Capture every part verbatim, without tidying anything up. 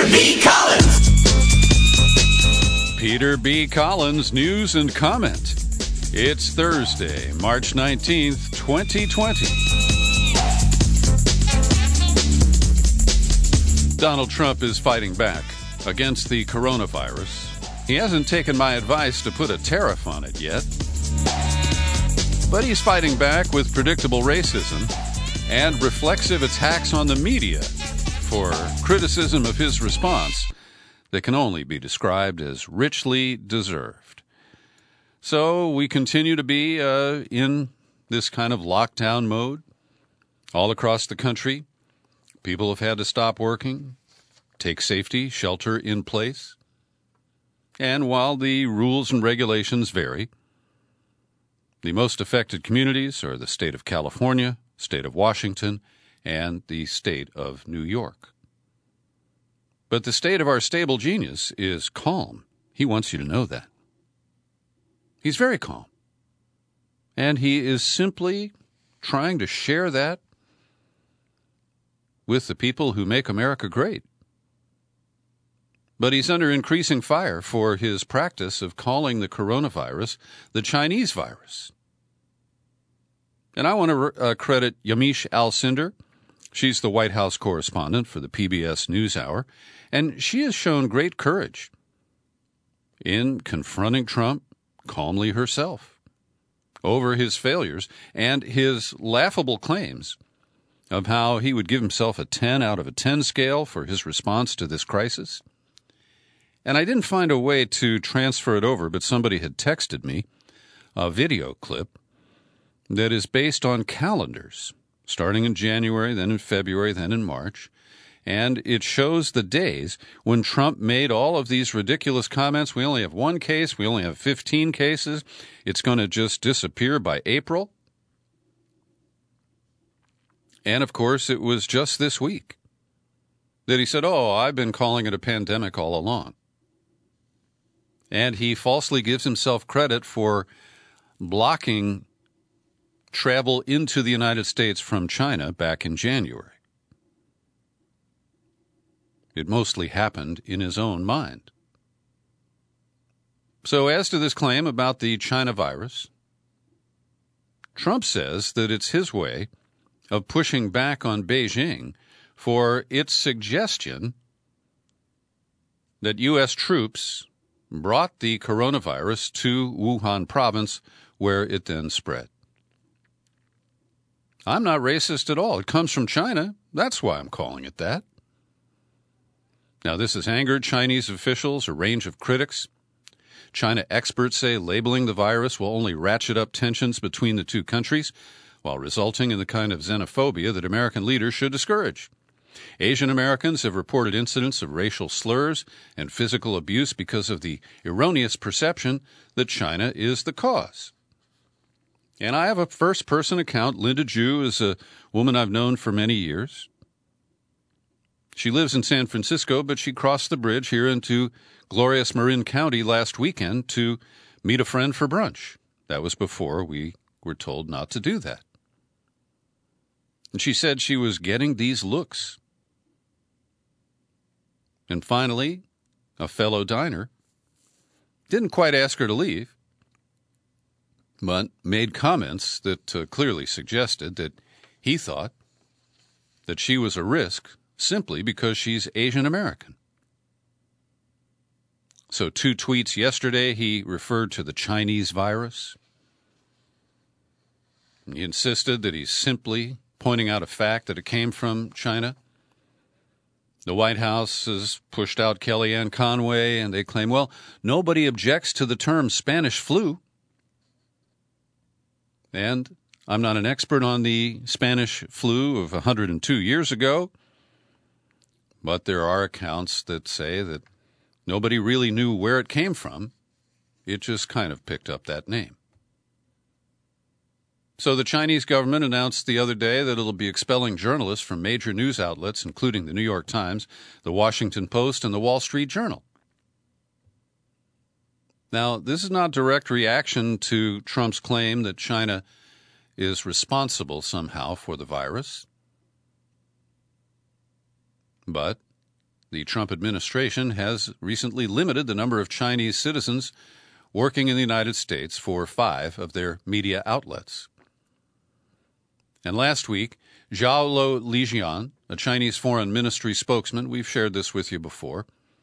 B. Collins. Peter B. Collins, news and comment. It's Thursday, March nineteenth, twenty twenty. Donald Trump is fighting back against the coronavirus. He hasn't taken my advice to put a tariff on it yet. But he's fighting back with predictable racism and reflexive attacks on the media for criticism of his response that can only be described as richly deserved. So we continue to be uh, in this kind of lockdown mode all across the country. People have had to stop working, take safety, shelter in place. And while the rules and regulations vary, the most affected communities are the state of California, state of Washington, and the state of New York. But the state of our stable genius is calm. He wants you to know that. He's very calm. And he is simply trying to share that with the people who make America great. But he's under increasing fire for his practice of calling the coronavirus the Chinese virus. And I want to uh, credit Yamiche Alcindor. She's the White House correspondent for the P B S NewsHour, and she has shown great courage in confronting Trump calmly herself over his failures and his laughable claims of how he would give himself a ten out of a ten scale for his response to this crisis. And I didn't find a way to transfer it over, but somebody had texted me a video clip that is based on calendars, starting in January, then in February, then in March. And it shows the days when Trump made all of these ridiculous comments. We only have one case. We only have fifteen cases. It's going to just disappear by April. And, of course, it was just this week that he said, oh, I've been calling it a pandemic all along. And he falsely gives himself credit for blocking travel into the United States from China back in January. It mostly happened in his own mind. So as to this claim about the China virus, Trump says that it's his way of pushing back on Beijing for its suggestion that U S troops brought the coronavirus to Wuhan province, where it then spread. I'm not racist at all. It comes from China. That's why I'm calling it that. Now, this has angered Chinese officials, a range of critics. China experts say labeling the virus will only ratchet up tensions between the two countries, while resulting in the kind of xenophobia that American leaders should discourage. Asian Americans have reported incidents of racial slurs and physical abuse because of the erroneous perception that China is the cause. And I have a first-person account. Linda Ju is a woman I've known for many years. She lives in San Francisco, but she crossed the bridge here into glorious Marin County last weekend to meet a friend for brunch. That was before we were told not to do that. And she said she was getting these looks. And finally, a fellow diner didn't quite ask her to leave, but made comments that uh, clearly suggested that he thought that she was a risk simply because she's Asian American. So two tweets yesterday, he referred to the Chinese virus. He insisted that he's simply pointing out a fact that it came from China. The White House has pushed out Kellyanne Conway, and they claim, well, nobody objects to the term Spanish flu. And I'm not an expert on the Spanish flu of one hundred two years ago, but there are accounts that say that nobody really knew where it came from. It just kind of picked up that name. So the Chinese government announced the other day that it'll be expelling journalists from major news outlets, including the New York Times, the Washington Post, and the Wall Street Journal. Now, this is not direct reaction to Trump's claim that China is responsible somehow for the virus. But the Trump administration has recently limited the number of Chinese citizens working in the United States for five of their media outlets. And last week, Zhao Lijian, a Chinese foreign ministry spokesman, we've shared this with you before,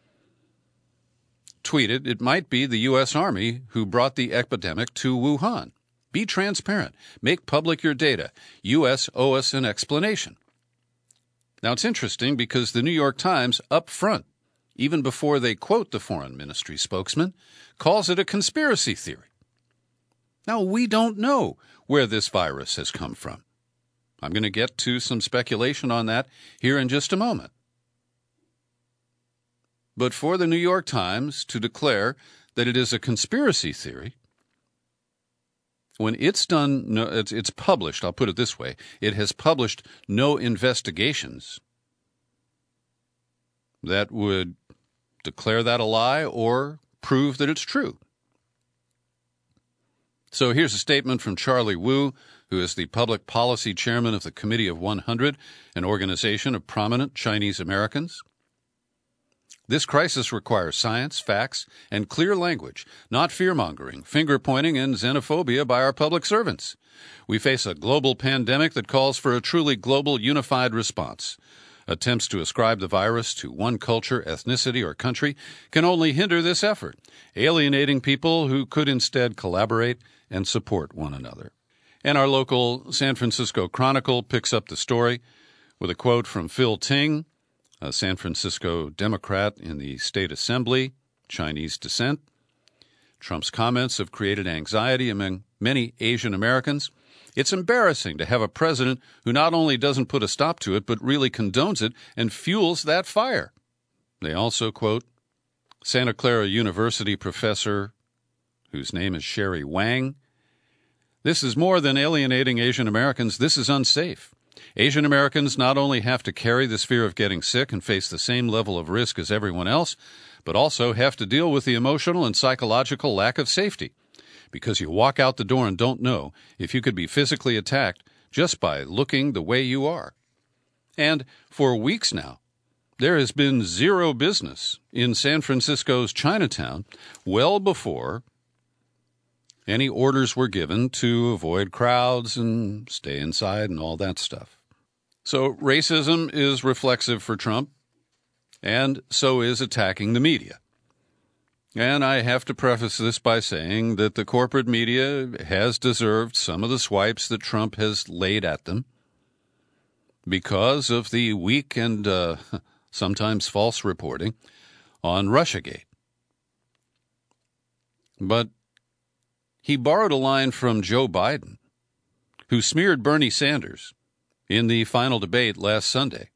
tweeted, "It might be the U S Army who brought the epidemic to Wuhan. Be transparent. Make public your data. U S owe us an explanation." Now, it's interesting because the New York Times, up front, even before they quote the foreign ministry spokesman, calls it a conspiracy theory. Now, we don't know where this virus has come from. I'm going to get to some speculation on that here in just a moment. But for the New York Times to declare that it is a conspiracy theory, when it's done, no, it's, it's published, I'll put it this way, it has published no investigations that would declare that a lie or prove that it's true. So here's a statement from Charlie Wu, who is the public policy chairman of the Committee of one hundred, an organization of prominent Chinese Americans. "This crisis requires science, facts, and clear language, not fear-mongering, finger-pointing, and xenophobia by our public servants. We face a global pandemic that calls for a truly global unified response. Attempts to ascribe the virus to one culture, ethnicity, or country can only hinder this effort, alienating people who could instead collaborate and support one another." And our local San Francisco Chronicle picks up the story with a quote from Phil Ting, a San Francisco Democrat in the State Assembly, Chinese descent. "Trump's comments have created anxiety among many Asian Americans. It's embarrassing to have a president who not only doesn't put a stop to it, but really condones it and fuels that fire." They also quote Santa Clara University professor, whose name is Sherry Wang. "This is more than alienating Asian Americans. This is unsafe. Asian Americans not only have to carry this fear of getting sick and face the same level of risk as everyone else, but also have to deal with the emotional and psychological lack of safety, because you walk out the door and don't know if you could be physically attacked just by looking the way you are. And for weeks now, there has been zero business in San Francisco's Chinatown well before any orders were given to avoid crowds and stay inside and all that stuff. So racism is reflexive for Trump, and so is attacking the media. And I have to preface this by saying that the corporate media has deserved some of the swipes that Trump has laid at them because of the weak and uh, sometimes false reporting on Russiagate. But he borrowed a line from Joe Biden, who smeared Bernie Sanders in the final debate last Sunday.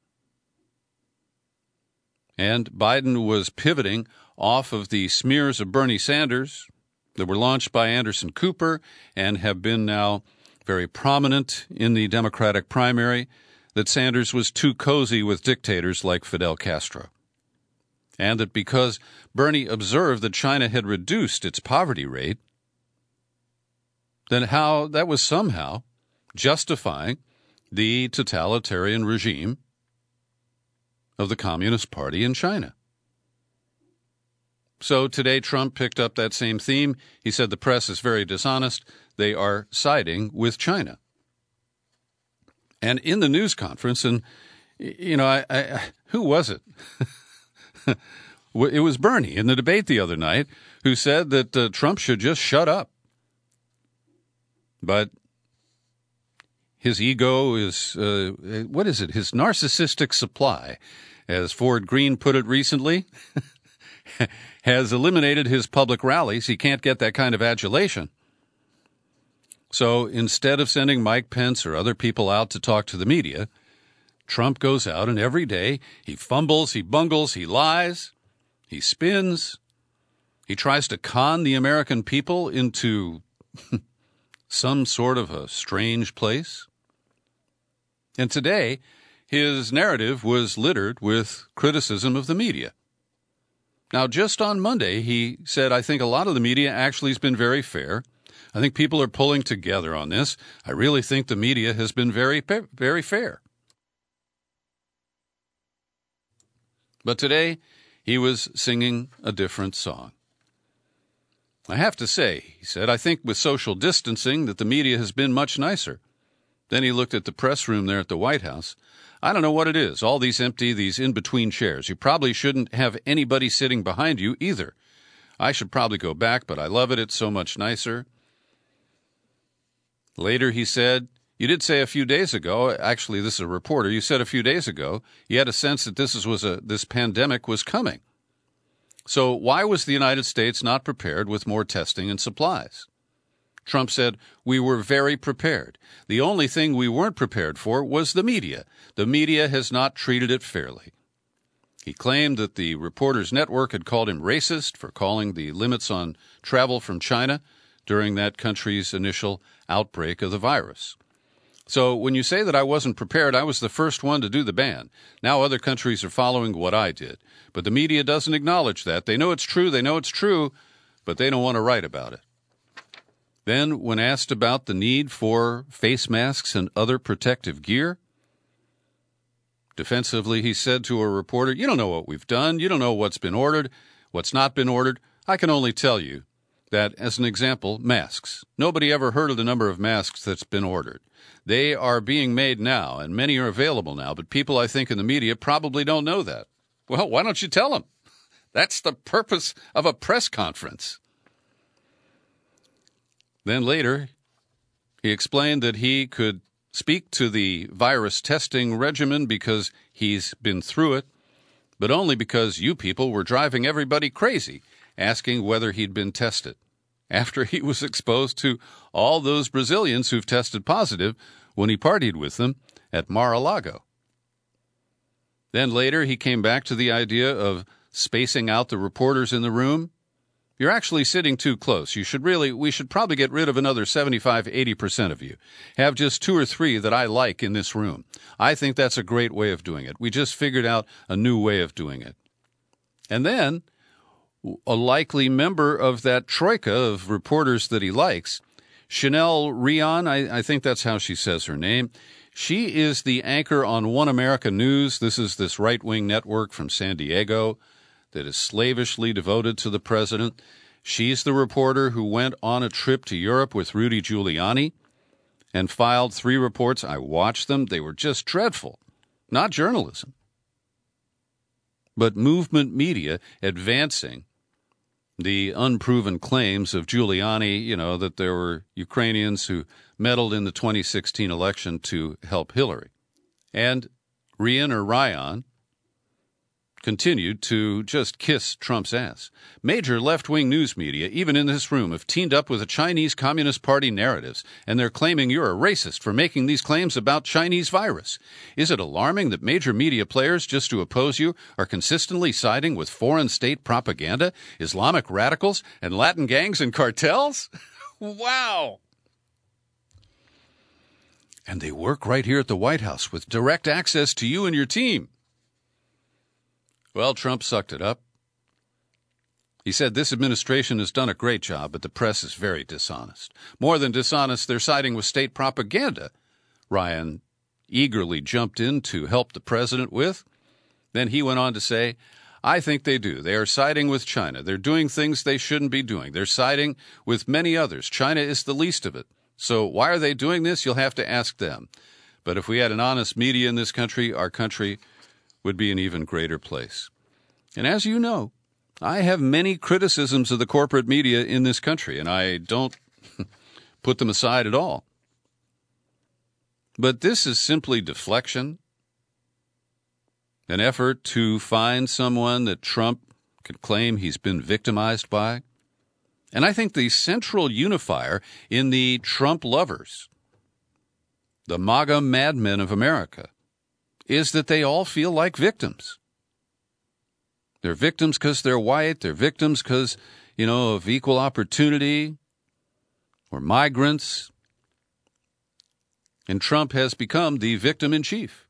And Biden was pivoting off of the smears of Bernie Sanders that were launched by Anderson Cooper and have been now very prominent in the Democratic primary, that Sanders was too cozy with dictators like Fidel Castro. And that because Bernie observed that China had reduced its poverty rate, then how that was somehow justifying the totalitarian regime of the Communist Party in China. So today Trump picked up that same theme. He said the press is very dishonest. They are siding with China. And in the news conference, and, you know, I, I, who was it? It was Bernie in the debate the other night who said that uh, Trump should just shut up. But his ego is, uh, what is it? His narcissistic supply, as Ford Green put it recently, has eliminated his public rallies. He can't get that kind of adulation. So instead of sending Mike Pence or other people out to talk to the media, Trump goes out and every day he fumbles, he bungles, he lies, he spins, he tries to con the American people into some sort of a strange place. And today, his narrative was littered with criticism of the media. Now, just on Monday, he said, I think a lot of the media actually has been very fair. I think people are pulling together on this. I really think the media has been very, very fair. But today, he was singing a different song. I have to say, he said, I think with social distancing that the media has been much nicer. Then he looked at the press room there at the White House. I don't know what it is, all these empty, these in-between chairs. You probably shouldn't have anybody sitting behind you either. I should probably go back, but I love it. It's so much nicer. Later he said, you did say a few days ago, actually this is a reporter, you said a few days ago, you had a sense that this was a this pandemic was coming. So why was the United States not prepared with more testing and supplies? Trump said, we were very prepared. The only thing we weren't prepared for was the media. The media has not treated it fairly. He claimed that the Reporters Network had called him racist for calling the limits on travel from China during that country's initial outbreak of the virus. So when you say that I wasn't prepared, I was the first one to do the ban. Now other countries are following what I did. But the media doesn't acknowledge that. They know it's true, they know it's true, but they don't want to write about it. Then, when asked about the need for face masks and other protective gear, defensively he said to a reporter, you don't know what we've done, you don't know what's been ordered, what's not been ordered. I can only tell you that, as an example, masks. Nobody ever heard of the number of masks that's been ordered. They are being made now, and many are available now, but people, I think, in the media probably don't know that. Well, why don't you tell them? That's the purpose of a press conference. Then later, he explained that he could speak to the virus testing regimen because he's been through it, but only because you people were driving everybody crazy, asking whether he'd been tested, after he was exposed to all those Brazilians who've tested positive when he partied with them at Mar-a-Lago. Then later, he came back to the idea of spacing out the reporters in the room. You're actually sitting too close. You should really, we should probably get rid of another seventy-five, eighty percent of you. Have just two or three that I like in this room. I think that's a great way of doing it. We just figured out a new way of doing it. And then, a likely member of that troika of reporters that he likes, Chanel Rion, I, I think that's how she says her name. She is the anchor on One America News. This is this right-wing network from San Diego that is slavishly devoted to the president. She's the reporter who went on a trip to Europe with Rudy Giuliani and filed three reports. I watched them. They were just dreadful. Not journalism, but movement media advancing the unproven claims of Giuliani, you know, that there were Ukrainians who meddled in the twenty sixteen election to help Hillary. And Rian or Ryan continued to just kiss Trump's ass. Major left-wing news media, even in this room, have teamed up with the Chinese Communist Party narratives, and they're claiming you're a racist for making these claims about Chinese virus. Is it alarming that major media players, just to oppose you, are consistently siding with foreign state propaganda, Islamic radicals, and Latin gangs and cartels? Wow! And they work right here at the White House with direct access to you and your team. Well, Trump sucked it up. He said this administration has done a great job, but the press is very dishonest. More than dishonest, they're siding with state propaganda. Ryan eagerly jumped in to help the president with. Then he went on to say, I think they do. They are siding with China. They're doing things they shouldn't be doing. They're siding with many others. China is the least of it. So why are they doing this? You'll have to ask them. But if we had an honest media in this country, our country would be an even greater place. And as you know, I have many criticisms of the corporate media in this country, and I don't put them aside at all. But this is simply deflection, an effort to find someone that Trump could claim he's been victimized by. And I think the central unifier in the Trump lovers, the MAGA madmen of America, is that they all feel like victims. They're victims because they're white. They're victims because, you know, of equal opportunity or migrants. And Trump has become the victim in chief.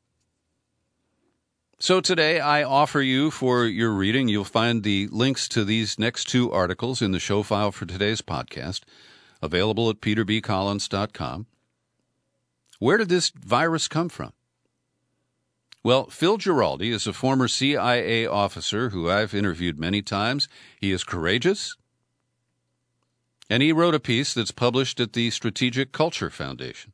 So today I offer you for your reading, you'll find the links to these next two articles in the show file for today's podcast, available at peter b collins dot com. Where did this virus come from? Well, Phil Giraldi is a former C I A officer who I've interviewed many times. He is courageous, and he wrote a piece that's published at the Strategic Culture Foundation.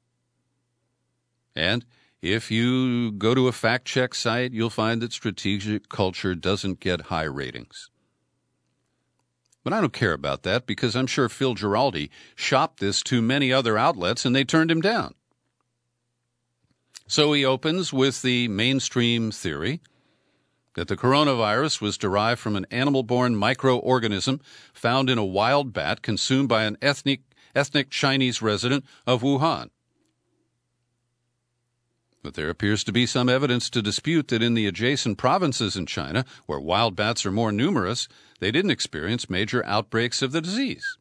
And if you go to a fact-check site, you'll find that Strategic Culture doesn't get high ratings. But I don't care about that because I'm sure Phil Giraldi shopped this to many other outlets and they turned him down. So he opens with the mainstream theory that the coronavirus was derived from an animal-borne microorganism found in a wild bat consumed by an ethnic, ethnic Chinese resident of Wuhan. But there appears to be some evidence to dispute that in the adjacent provinces in China, where wild bats are more numerous, they didn't experience major outbreaks of the disease.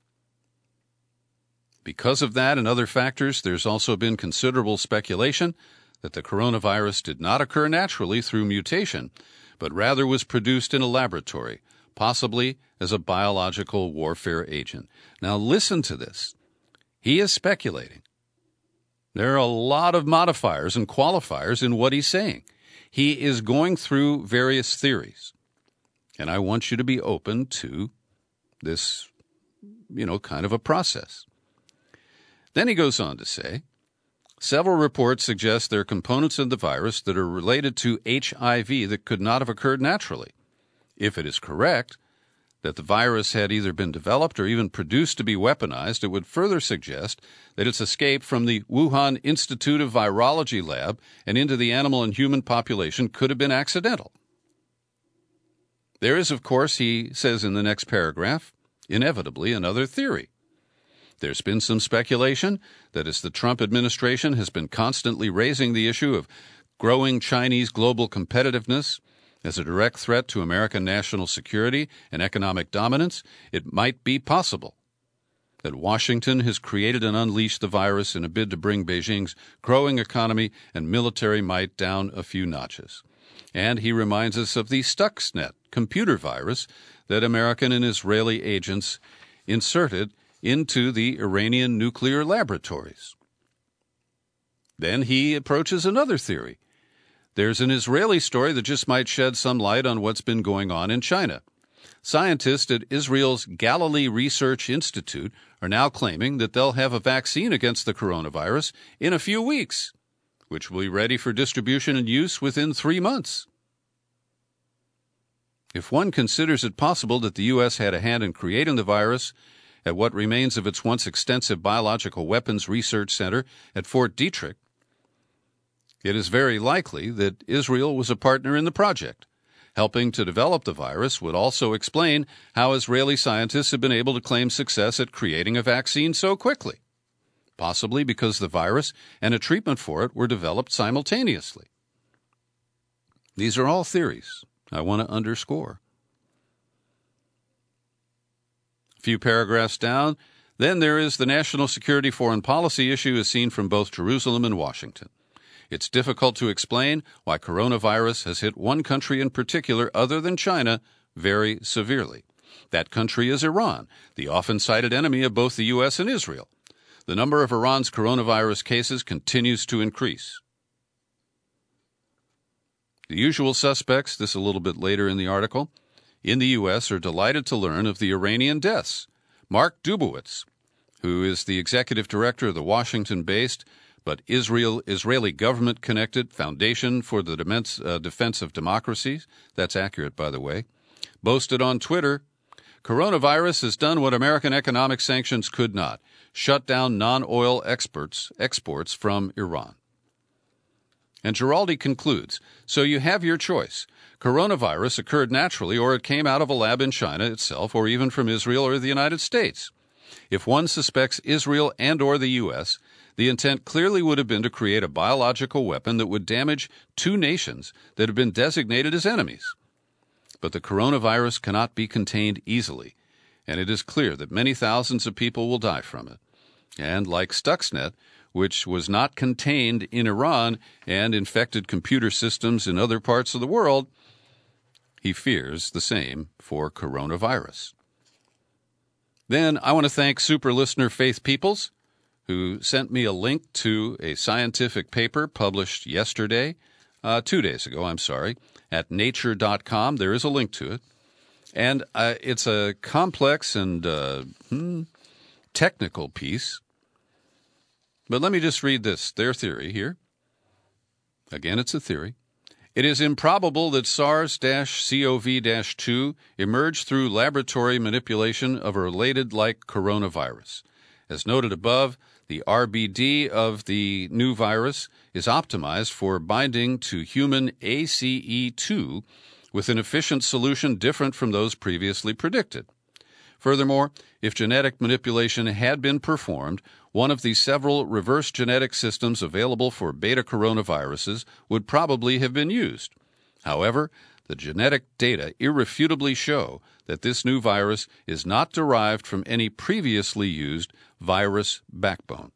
Because of that and other factors, there's also been considerable speculation that the coronavirus did not occur naturally through mutation, but rather was produced in a laboratory, possibly as a biological warfare agent. Now listen to this. He is speculating. There are a lot of modifiers and qualifiers in what he's saying. He is going through various theories. And I want you to be open to this, you know, kind of a process. Then he goes on to say, several reports suggest there are components in the virus that are related to H I V that could not have occurred naturally. If it is correct that the virus had either been developed or even produced to be weaponized, it would further suggest that its escape from the Wuhan Institute of Virology lab and into the animal and human population could have been accidental. There is, of course, he says in the next paragraph, inevitably another theory. There's been some speculation that as the Trump administration has been constantly raising the issue of growing Chinese global competitiveness as a direct threat to American national security and economic dominance, it might be possible that Washington has created and unleashed the virus in a bid to bring Beijing's growing economy and military might down a few notches. And he reminds us of the Stuxnet computer virus that American and Israeli agents inserted into the Iranian nuclear laboratories. Then he approaches another theory. There's an Israeli story that just might shed some light on what's been going on in China. Scientists at Israel's Galilee Research Institute are now claiming that they'll have a vaccine against the coronavirus in a few weeks, which will be ready for distribution and use within three months. If one considers it possible that the U S had a hand in creating the virus at what remains of its once extensive biological weapons research center at Fort Detrick, it is very likely that Israel was a partner in the project. Helping to develop the virus would also explain how Israeli scientists have been able to claim success at creating a vaccine so quickly, possibly because the virus and a treatment for it were developed simultaneously. These are all theories I want to underscore. A few paragraphs down, then there is the national security foreign policy issue as seen from both Jerusalem and Washington. It's difficult to explain why coronavirus has hit one country in particular other than China very severely. That country is Iran, the often cited enemy of both the U S and Israel. The number of Iran's coronavirus cases continues to increase. The usual suspects, this a little bit later in the article, in the U S are delighted to learn of the Iranian deaths. Mark Dubowitz, who is the executive director of the Washington-based but Israel Israeli government-connected Foundation for the Defense, uh, Defense of Democracies, that's accurate, by the way, boasted on Twitter, coronavirus has done what American economic sanctions could not, shut down non-oil exports, exports from Iran. And Giraldi concludes, so you have your choice. Coronavirus occurred naturally, or it came out of a lab in China itself, or even from Israel or the United States. If one suspects Israel and or the U S, the intent clearly would have been to create a biological weapon that would damage two nations that have been designated as enemies. But the coronavirus cannot be contained easily, and it is clear that many thousands of people will die from it. And like Stuxnet, which was not contained in Iran and infected computer systems in other parts of the world, he fears the same for coronavirus. Then I want to thank super listener Faith Peoples, who sent me a link to a scientific paper published yesterday uh, two days ago, I'm sorry, at nature dot com. There is a link to it. And uh, it's a complex and uh, hmm, technical piece. But let me just read this, their theory here. Again, it's a theory. It is improbable that SARS-C o V two emerged through laboratory manipulation of a related-like coronavirus. As noted above, the R B D of the new virus is optimized for binding to human A C E two with an efficient solution different from those previously predicted. Furthermore, if genetic manipulation had been performed, one of the several reverse genetic systems available for beta coronaviruses would probably have been used. However, the genetic data irrefutably show that this new virus is not derived from any previously used virus backbone.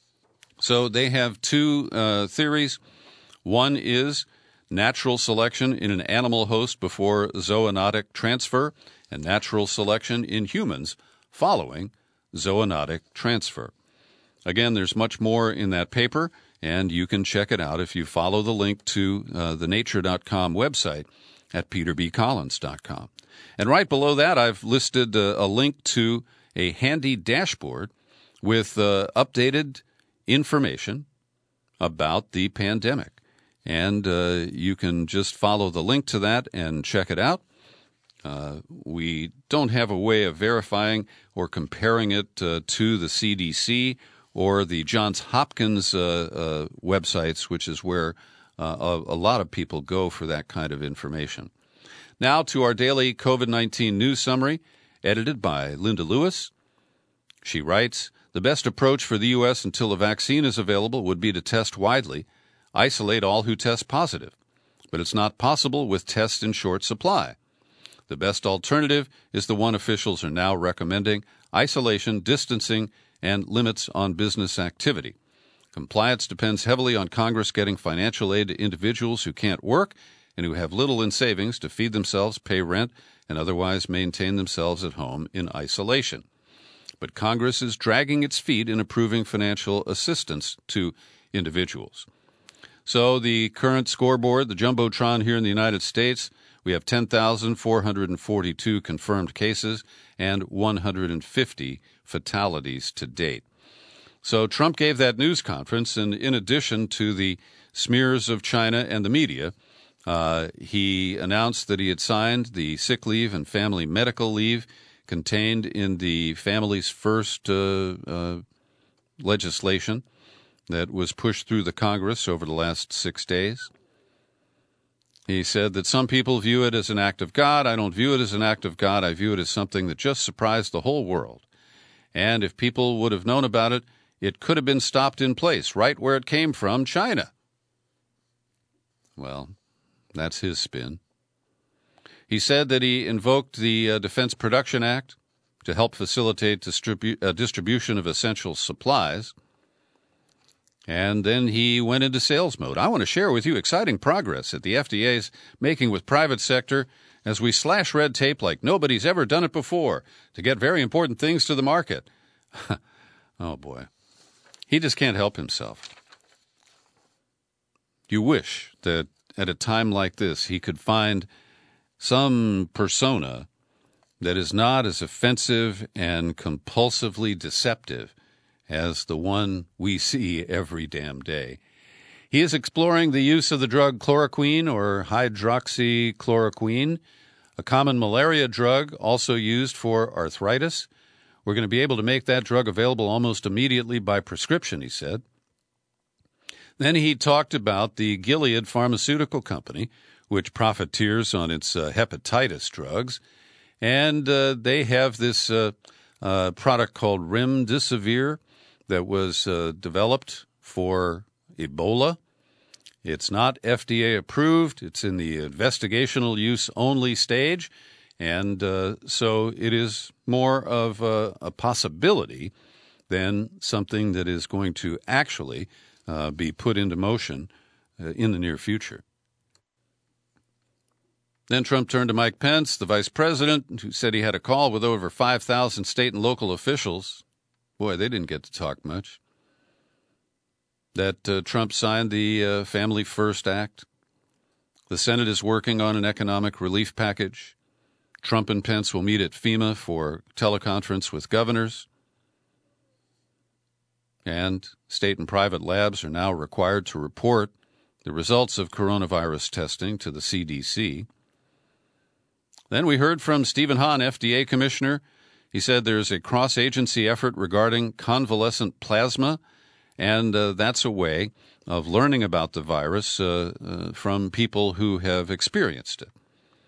So they have two uh, theories. One is natural selection in an animal host before zoonotic transfer, and natural selection in humans following zoonotic transfer. Again, there's much more in that paper, and you can check it out if you follow the link to uh, the nature dot com website at peter b collins dot com. And right below that, I've listed uh, a link to a handy dashboard with uh, updated information about the pandemic. And uh, you can just follow the link to that and check it out. Uh, we don't have a way of verifying or comparing it uh, to the C D C or the Johns Hopkins uh, uh, websites, which is where uh, a, a lot of people go for that kind of information. Now to our daily COVID nineteen news summary, edited by Linda Lewis. She writes, "The best approach for the U S until a vaccine is available would be to test widely, isolate all who test positive. But it's not possible with tests in short supply. The best alternative is the one officials are now recommending: isolation, distancing, and limits on business activity. Compliance depends heavily on Congress getting financial aid to individuals who can't work and who have little in savings to feed themselves, pay rent, and otherwise maintain themselves at home in isolation. But Congress is dragging its feet in approving financial assistance to individuals." So the current scoreboard, the Jumbotron here in the United States, we have ten thousand four hundred forty-two confirmed cases and one hundred fifty fatalities to date. So Trump gave that news conference, and in addition to the smears of China and the media, uh, he announced that he had signed the sick leave and family medical leave contained in the Families First uh, uh, legislation that was pushed through the Congress over the last six days. He said that some people view it as an act of God. I don't view it as an act of God. I view it as something that just surprised the whole world. And if people would have known about it, it could have been stopped in place, right where it came from, China. Well, that's his spin. He said that he invoked the uh, Defense Production Act to help facilitate distribu- uh, distribution of essential supplies. And then he went into sales mode. I want to share with you exciting progress that the F D A is making with private sector as we slash red tape like nobody's ever done it before to get very important things to the market. Oh, boy. He just can't help himself. You wish that at a time like this he could find some persona that is not as offensive and compulsively deceptive as the one we see every damn day. He is exploring the use of the drug chloroquine or hydroxychloroquine, a common malaria drug also used for arthritis. We're going to be able to make that drug available almost immediately by prescription, he said. Then he talked about the Gilead Pharmaceutical Company, which profiteers on its uh, hepatitis drugs, and uh, they have this uh, uh, product called Remdesivir that was uh, developed for Ebola. It's not F D A approved. It's in the investigational use only stage, and uh, so it is more of a, a possibility than something that is going to actually uh, be put into motion uh, in the near future. Then Trump turned to Mike Pence, the vice president, who said he had a call with over five thousand state and local officials. Boy, they didn't get to talk much. That uh, Trump signed the uh, Family First Act, The Senate is working on an economic relief package. Trump and Pence will meet at FEMA for teleconference with governors. And state and private labs are now required to report the results of coronavirus testing to the C D C. Then we heard from Stephen Hahn, F D A Commissioner. He said there's a cross-agency effort regarding convalescent plasma, and uh, that's a way of learning about the virus uh, uh, from people who have experienced it.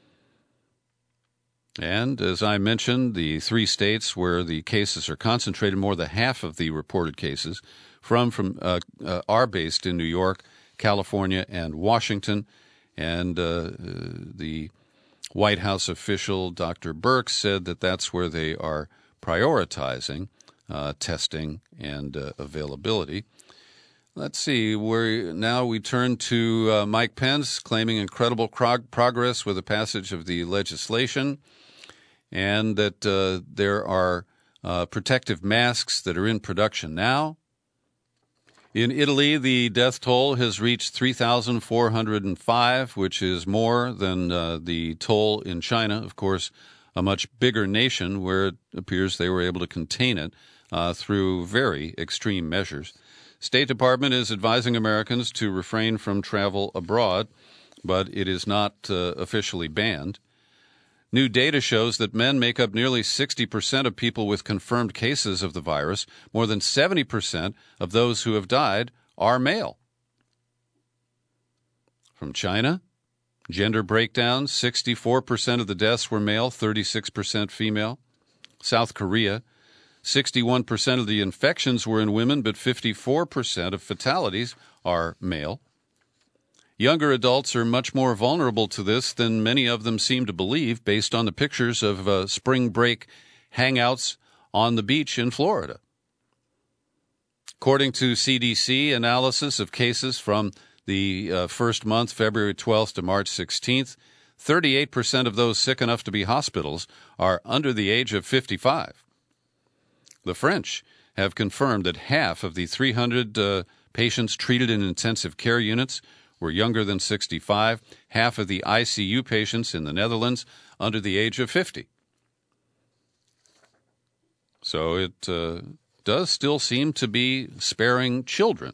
And as I mentioned, the three states where the cases are concentrated, more than half of the reported cases from, from uh, uh, are based in New York, California, and Washington. And uh, uh, the White House official, Doctor Birx, said that that's where they are prioritizing uh, testing and uh, availability. Let's see, where now we turn to uh, Mike Pence claiming incredible prog- progress with the passage of the legislation, and that uh, there are uh, protective masks that are in production now. In Italy, the death toll has reached three thousand four hundred five, which is more than uh, the toll in China, of course, a much bigger nation where it appears they were able to contain it uh, through very extreme measures. State Department is advising Americans to refrain from travel abroad, but it is not uh, officially banned. New data shows that men make up nearly sixty percent of people with confirmed cases of the virus. More than seventy percent of those who have died are male. From China, gender breakdown, sixty-four percent of the deaths were male, thirty-six percent female. South Korea, sixty-one percent of the infections were in women, but fifty-four percent of fatalities are male. Younger adults are much more vulnerable to this than many of them seem to believe based on the pictures of uh, spring break hangouts on the beach in Florida. According to C D C analysis of cases from the uh, first month, February twelfth to March sixteenth, thirty-eight percent of those sick enough to be hospitals are under the age of fifty-five. The French have confirmed that half of the three hundred uh, patients treated in intensive care units were younger than sixty-five, half of the I C U patients in the Netherlands under the age of fifty. So it uh, does still seem to be sparing children.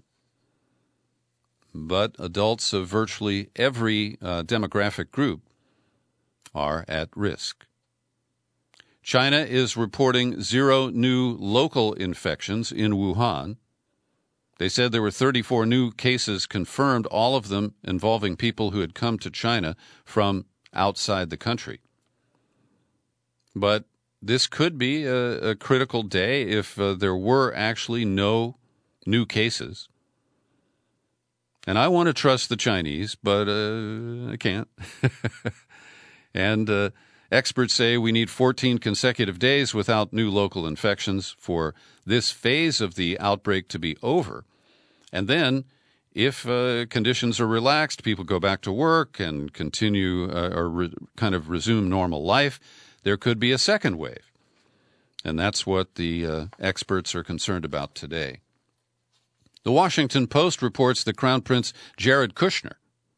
But adults of virtually every uh, demographic group are at risk. China is reporting zero new local infections in Wuhan. They said there were thirty-four new cases confirmed, all of them involving people who had come to China from outside the country. But this could be a, a critical day if uh, there were actually no new cases. And I want to trust the Chinese, but uh, I can't. and uh, experts say we need fourteen consecutive days without new local infections for this phase of the outbreak to be over. And then, if uh, conditions are relaxed, people go back to work and continue uh, or re- kind of resume normal life, there could be a second wave. And that's what the uh, experts are concerned about today. The Washington Post reports that Crown Prince Jared Kushner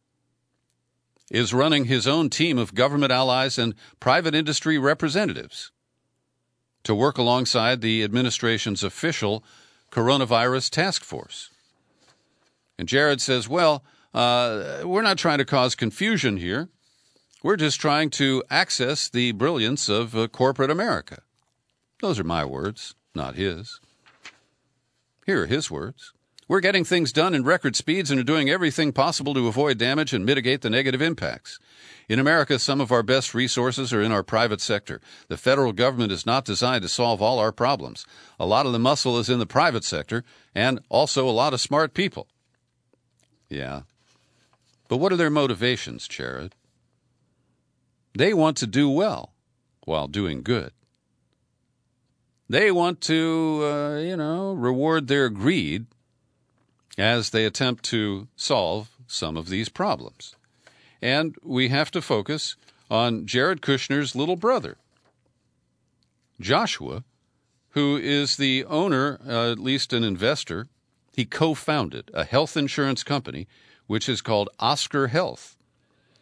is running his own team of government allies and private industry representatives to work alongside the administration's official coronavirus task force. And Jared says, well, uh, we're not trying to cause confusion here. We're just trying to access the brilliance of uh, corporate America. Those are my words, not his. Here are his words. We're getting things done in record speeds and are doing everything possible to avoid damage and mitigate the negative impacts. In America, some of our best resources are in our private sector. The federal government is not designed to solve all our problems. A lot of the muscle is in the private sector and also a lot of smart people. Yeah. But what are their motivations, Jared? They want to do well while doing good. They want to, uh, you know, reward their greed as they attempt to solve some of these problems. And we have to focus on Jared Kushner's little brother, Joshua, who is the owner, uh, at least an investor. He co-founded a health insurance company, which is called Oscar Health.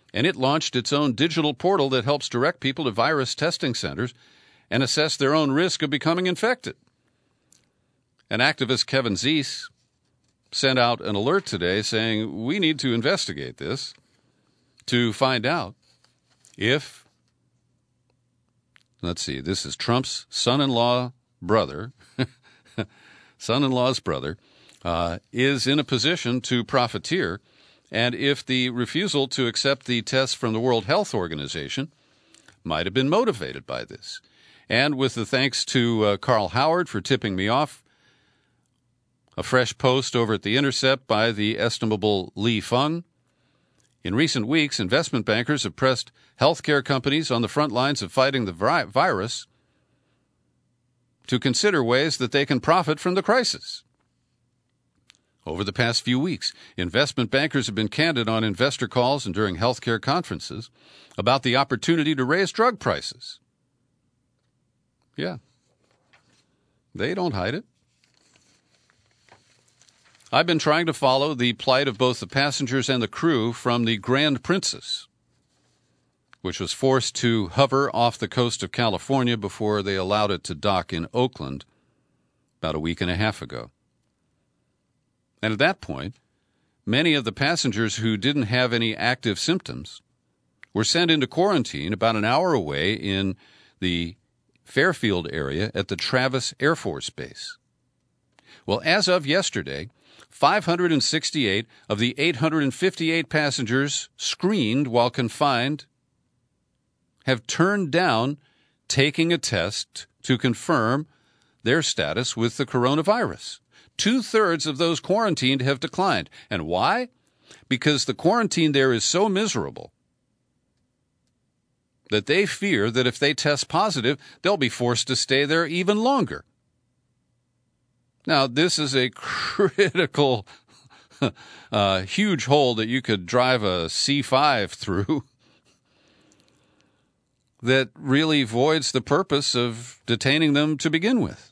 and it launched its own digital portal that helps direct people to virus testing centers and assess their own risk of becoming infected. An activist, Kevin Zeese, sent out an alert today saying we need to investigate this to find out if, let's see, this is Trump's son-in-law brother, son-in-law's brother, uh, is in a position to profiteer, and if the refusal to accept the tests from the World Health Organization might have been motivated by this. And with the thanks to uh, Carl Howard for tipping me off, a fresh post over at The Intercept by the estimable Lee Fung. In recent weeks, investment bankers have pressed healthcare companies on the front lines of fighting the vi- virus to consider ways that they can profit from the crisis. Over the past few weeks, investment bankers have been candid on investor calls and during healthcare conferences about the opportunity to raise drug prices. Yeah, they don't hide it. I've been trying to follow the plight of both the passengers and the crew from the Grand Princess, which was forced to hover off the coast of California before they allowed it to dock in Oakland about a week and a half ago. And at that point, many of the passengers who didn't have any active symptoms were sent into quarantine about an hour away in the Fairfield area at the Travis Air Force Base. Well, as of yesterday, five hundred sixty-eight of the eight hundred fifty-eight passengers screened while confined have turned down taking a test to confirm their status with the coronavirus. Two-thirds of those quarantined have declined. And why? Because the quarantine there is so miserable that they fear that if they test positive, they'll be forced to stay there even longer. Now, this is a critical, uh, huge hole that you could drive a C five through that really voids the purpose of detaining them to begin with.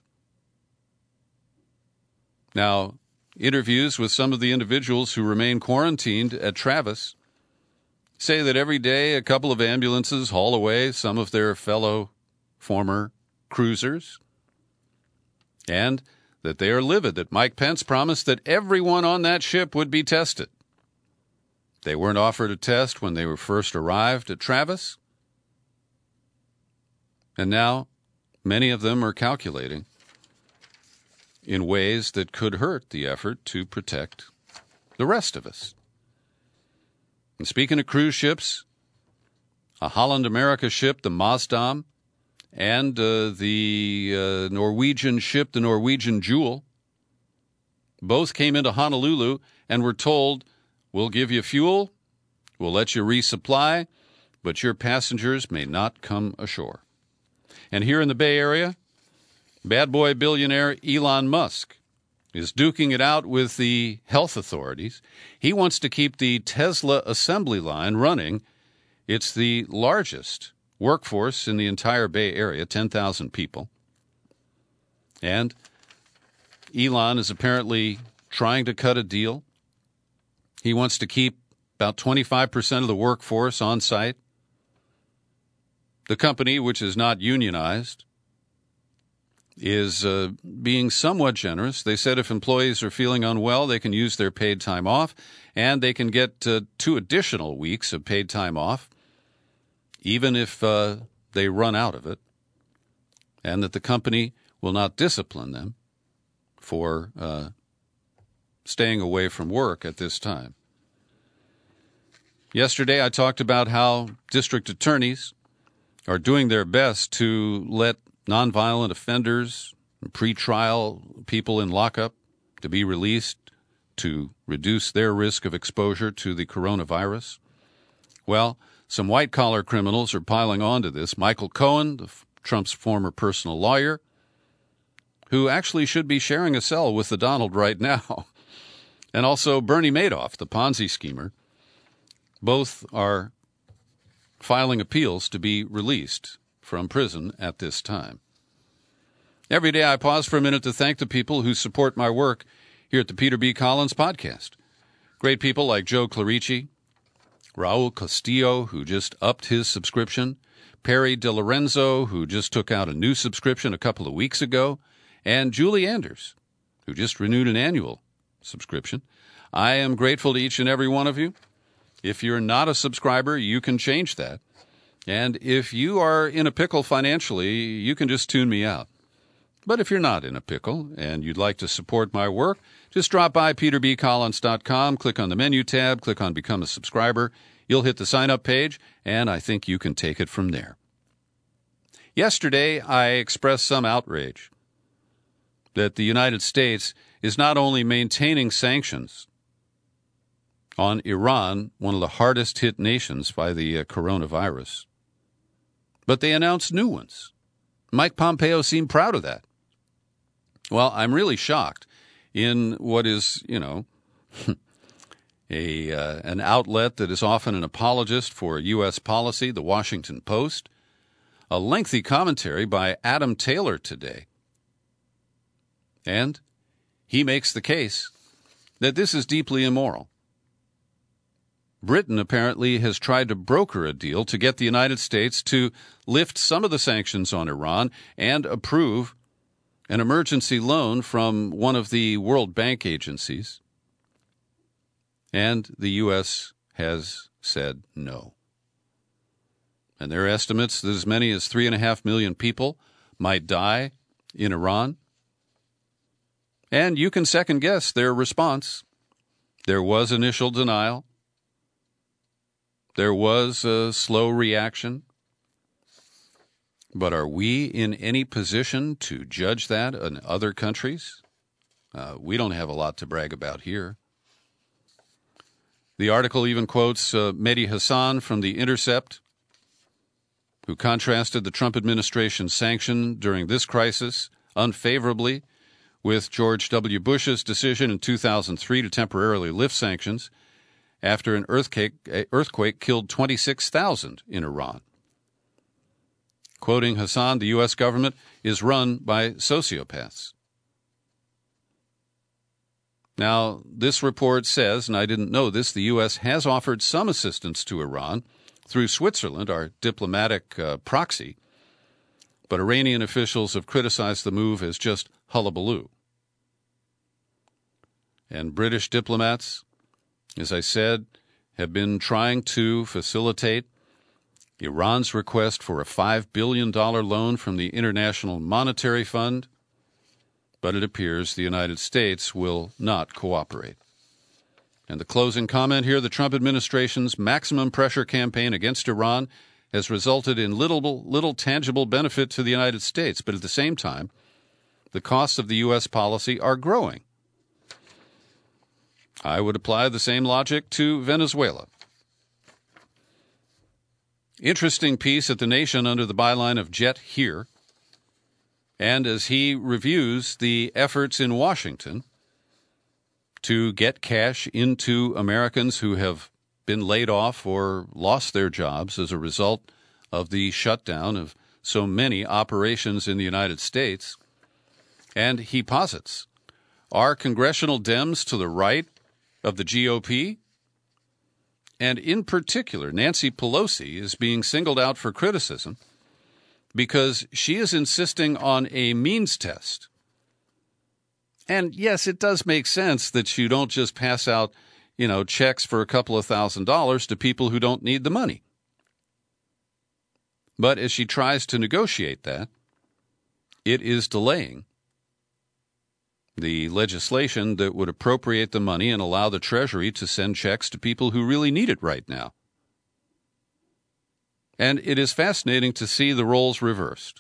Now, interviews with some of the individuals who remain quarantined at Travis say that every day a couple of ambulances haul away some of their fellow former cruisers, and that they are livid that Mike Pence promised that everyone on that ship would be tested. They weren't offered a test when they were first arrived at Travis, and now many of them are calculating in ways that could hurt the effort to protect the rest of us. And speaking of cruise ships, a Holland America ship, the Maasdam, and uh, the uh, Norwegian ship, the Norwegian Jewel, both came into Honolulu and were told, we'll give you fuel, we'll let you resupply, but your passengers may not come ashore. And here in the Bay Area, bad boy billionaire Elon Musk is duking it out with the health authorities. He wants to keep the Tesla assembly line running. It's the largest workforce in the entire Bay Area, ten thousand people. And Elon is apparently trying to cut a deal. He wants to keep about twenty-five percent of the workforce on site. The company, which is not unionized, is uh, being somewhat generous. They said if employees are feeling unwell, they can use their paid time off, and they can get uh, two additional weeks of paid time off, even if uh, they run out of it, and that the company will not discipline them for uh, staying away from work at this time. Yesterday, I talked about how district attorneys are doing their best to let nonviolent offenders, pretrial people in lockup to be released to reduce their risk of exposure to the coronavirus. Well, some white-collar criminals are piling on to this. Michael Cohen, the, Trump's former personal lawyer, who actually should be sharing a cell with the Donald right now, and also Bernie Madoff, the Ponzi schemer. Both are filing appeals to be released from prison at this time. Every day I pause for a minute to thank the people who support my work here at the Peter B. Collins Podcast. Great people like Joe Clarici, Raul Castillo, who just upped his subscription, Perry DeLorenzo, who just took out a new subscription a couple of weeks ago, and Julie Anders, who just renewed an annual subscription. I am grateful to each and every one of you. If you're not a subscriber, you can change that. And if you are in a pickle financially, you can just tune me out. But if you're not in a pickle and you'd like to support my work, just drop by peter b collins dot com, click on the menu tab, click on Become a Subscriber. You'll hit the sign-up page, and I think you can take it from there. Yesterday, I expressed some outrage that the United States is not only maintaining sanctions on Iran, one of the hardest hit nations by the uh, coronavirus, but they announced new ones. Mike Pompeo seemed proud of that. Well, I'm really shocked in what is, you know, a uh, an outlet that is often an apologist for U S policy, the Washington Post, a lengthy commentary by Adam Taylor today. And he makes the case that this is deeply immoral. Britain apparently has tried to broker a deal to get the United States to lift some of the sanctions on Iran and approve an emergency loan from one of the World Bank agencies. And the U S has said no. And their estimates that as many as three and a half million people might die in Iran. And you can second guess their response. There was initial denial. There was a slow reaction. But are we in any position to judge that in other countries? Uh, we don't have a lot to brag about here. The article even quotes uh, Mehdi Hassan from The Intercept, who contrasted the Trump administration's sanction during this crisis unfavorably with George W. Bush's decision in two thousand three to temporarily lift sanctions after an earthquake, earthquake killed twenty-six thousand in Iran. Quoting Hassan, the U S government is run by sociopaths. Now, this report says, and I didn't know this, the U S has offered some assistance to Iran through Switzerland, our diplomatic uh, proxy, but Iranian officials have criticized the move as just hullabaloo. And British diplomats, as I said, have been trying to facilitate Iran's request for a five billion dollars loan from the International Monetary Fund, but it appears the United States will not cooperate. And the closing comment here, the Trump administration's maximum pressure campaign against Iran has resulted in little, little tangible benefit to the United States, but at the same time, the costs of the U S policy are growing. I would apply the same logic to Venezuela. Interesting piece at The Nation under the byline of Jet Here. And as he reviews the efforts in Washington to get cash into Americans who have been laid off or lost their jobs as a result of the shutdown of so many operations in the United States, and he posits, are congressional Dems to the right of the G O P? And in particular, Nancy Pelosi is being singled out for criticism because she is insisting on a means test. And yes, it does make sense that you don't just pass out, you know, checks for a couple of thousand dollars to people who don't need the money. But as she tries to negotiate that, it is delaying the legislation that would appropriate the money and allow the Treasury to send checks to people who really need it right now. And it is fascinating to see the roles reversed,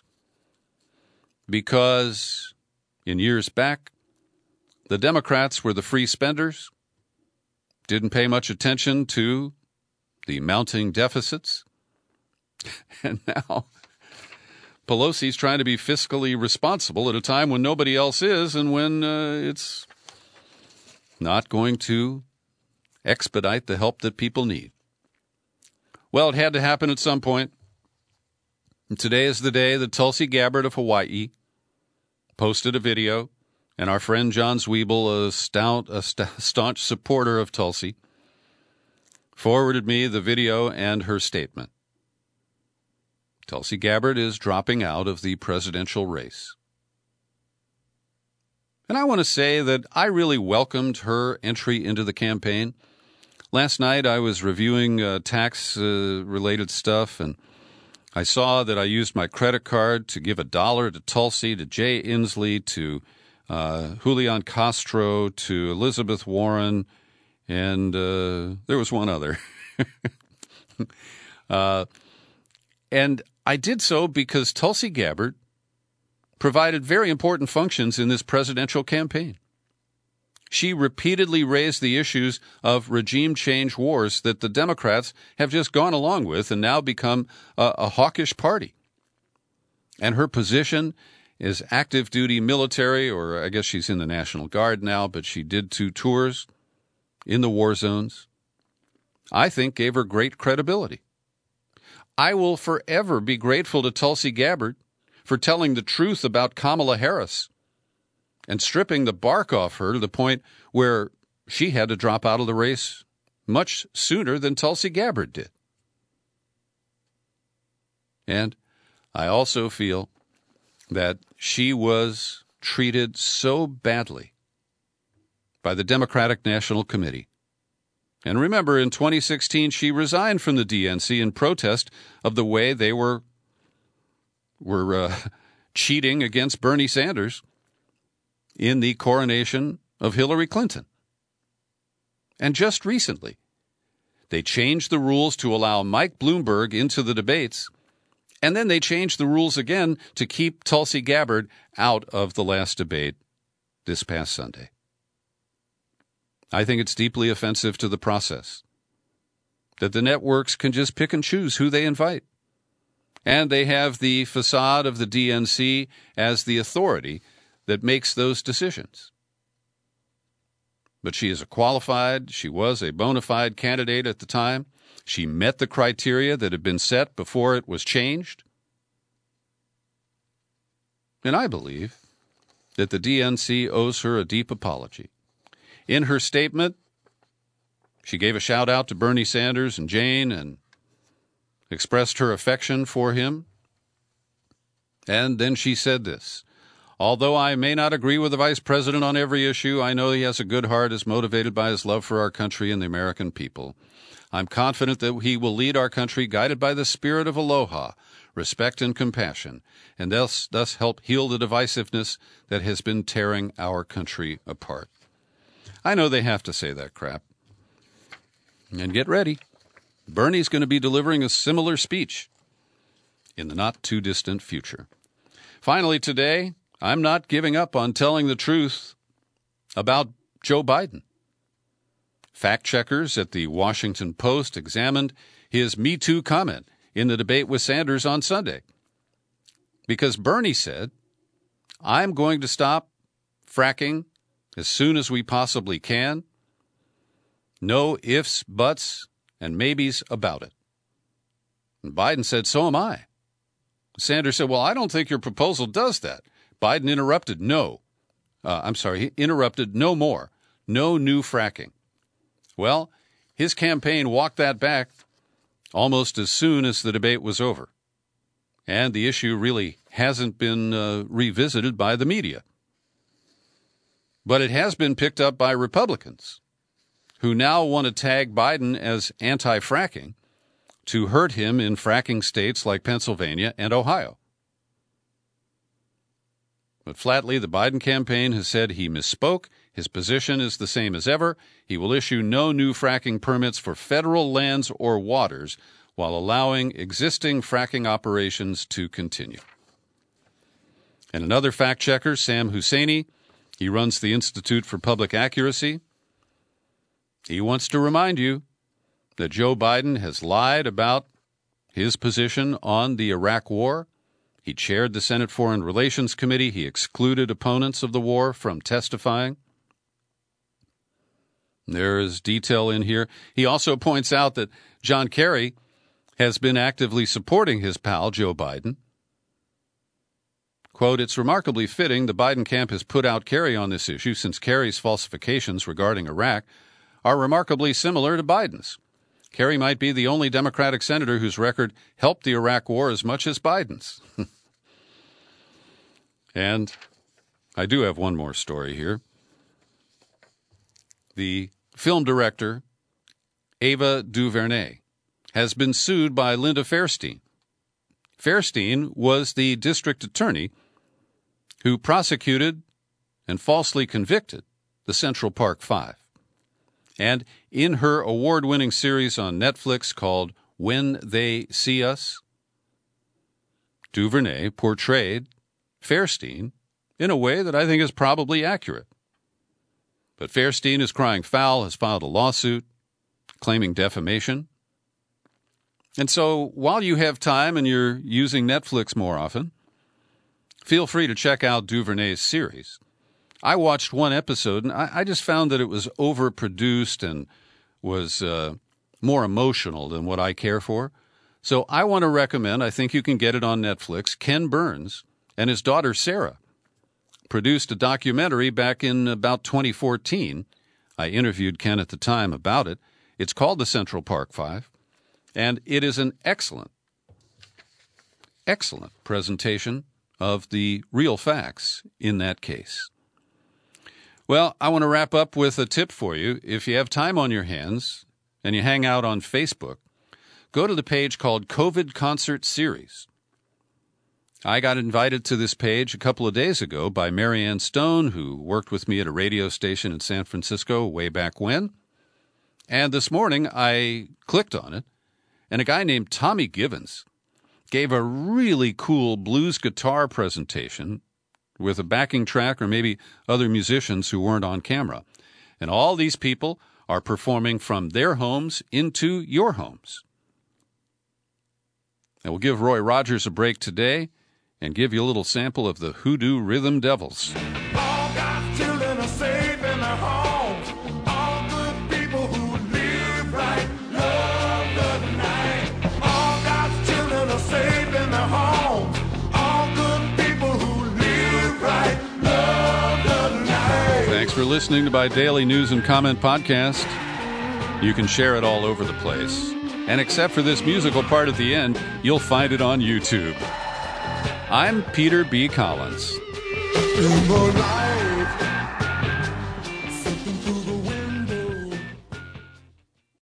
because in years back, the Democrats were the free spenders, didn't pay much attention to the mounting deficits, and now Pelosi's trying to be fiscally responsible at a time when nobody else is and when uh, it's not going to expedite the help that people need. Well, it had to happen at some point. And today is the day that Tulsi Gabbard of Hawaii posted a video, and our friend John Zwiebel, a stout, a st- staunch supporter of Tulsi, forwarded me the video and her statement. Tulsi Gabbard is dropping out of the presidential race. And I want to say that I really welcomed her entry into the campaign. Last night I was reviewing uh, tax-related uh, stuff, and I saw that I used my credit card to give a dollar to Tulsi, to Jay Inslee, to uh, Julian Castro, to Elizabeth Warren, and uh, there was one other. uh, and I did so because Tulsi Gabbard provided very important functions in this presidential campaign. She repeatedly raised the issues of regime change wars that the Democrats have just gone along with and now become a, a hawkish party. And her position is active duty military, or I guess she's in the National Guard now, but she did two tours in the war zones, I think gave her great credibility. I will forever be grateful to Tulsi Gabbard for telling the truth about Kamala Harris and stripping the bark off her to the point where she had to drop out of the race much sooner than Tulsi Gabbard did. And I also feel that she was treated so badly by the Democratic National Committee. And remember, in twenty sixteen, she resigned from the D N C in protest of the way they were were uh, cheating against Bernie Sanders in the coronation of Hillary Clinton. And just recently, they changed the rules to allow Mike Bloomberg into the debates, and then they changed the rules again to keep Tulsi Gabbard out of the last debate this past Sunday. I think it's deeply offensive to the process that the networks can just pick and choose who they invite. And they have the facade of the D N C as the authority that makes those decisions. But she is a qualified, she was a bona fide candidate at the time. She met the criteria that had been set before it was changed. And I believe that the D N C owes her a deep apology. In her statement, she gave a shout out to Bernie Sanders and Jane and expressed her affection for him. And then she said this: although I may not agree with the vice president on every issue, I know he has a good heart, is motivated by his love for our country and the American people. I'm confident that he will lead our country guided by the spirit of aloha, respect and compassion, and thus, thus help heal the divisiveness that has been tearing our country apart. I know they have to say that crap. And get ready. Bernie's going to be delivering a similar speech in the not-too-distant future. Finally today, I'm not giving up on telling the truth about Joe Biden. Fact-checkers at the Washington Post examined his Me Too comment in the debate with Sanders on Sunday. Because Bernie said, I'm going to stop fracking as soon as we possibly can. No ifs, buts, and maybes about it. And Biden said, so am I. Sanders said, well, I don't think your proposal does that. Biden interrupted, no. Uh, I'm sorry, he interrupted, no more. No new fracking. Well, his campaign walked that back almost as soon as the debate was over. And the issue really hasn't been uh, revisited by the media. But it has been picked up by Republicans, who now want to tag Biden as anti-fracking to hurt him in fracking states like Pennsylvania and Ohio. But flatly, the Biden campaign has said he misspoke. His position is the same as ever. He will issue no new fracking permits for federal lands or waters while allowing existing fracking operations to continue. And another fact-checker, Sam Husseini, he runs the Institute for Public Accuracy. He wants to remind you that Joe Biden has lied about his position on the Iraq War. He chaired the Senate Foreign Relations Committee. He excluded opponents of the war from testifying. There is detail in here. He also points out that John Kerry has been actively supporting his pal, Joe Biden. Quote, it's remarkably fitting the Biden camp has put out Kerry on this issue since Kerry's falsifications regarding Iraq are remarkably similar to Biden's. Kerry might be the only Democratic senator whose record helped the Iraq War as much as Biden's. And I do have one more story here. The film director, Ava DuVernay, has been sued by Linda Fairstein. Fairstein was the district attorney who prosecuted and falsely convicted the Central Park Five. And in her award-winning series on Netflix called When They See Us, DuVernay portrayed Fairstein in a way that I think is probably accurate. But Fairstein is crying foul, has filed a lawsuit claiming defamation. And so while you have time and you're using Netflix more often, feel free to check out DuVernay's series. I watched one episode, and I, I just found that it was overproduced and was uh, more emotional than what I care for. So I want to recommend, I think you can get it on Netflix, Ken Burns and his daughter Sarah produced a documentary back in about twenty fourteen. I interviewed Ken at the time about it. It's called The Central Park Five, and it is an excellent, excellent presentation of the real facts in that case. Well, I want to wrap up with a tip for you. If you have time on your hands and you hang out on Facebook, go to the page called COVID Concert Series. I got invited to this page a couple of days ago by Marianne Stone, who worked with me at a radio station in San Francisco way back when. And this morning I clicked on it, and a guy named Tommy Givens gave a really cool blues guitar presentation with a backing track or maybe other musicians who weren't on camera. And all these people are performing from their homes into your homes. And we'll give Roy Rogers a break today and give you a little sample of the Hoodoo Rhythm Devils. All God's children are safe in their homes. All good people who live right, love the night. All God's children are safe in their homes. All good people who live right, love the night. Thanks for listening to my daily news and comment podcast. You can share it all over the place. And except for this musical part at the end, you'll find it on YouTube. I'm Peter B. Collins. In the night.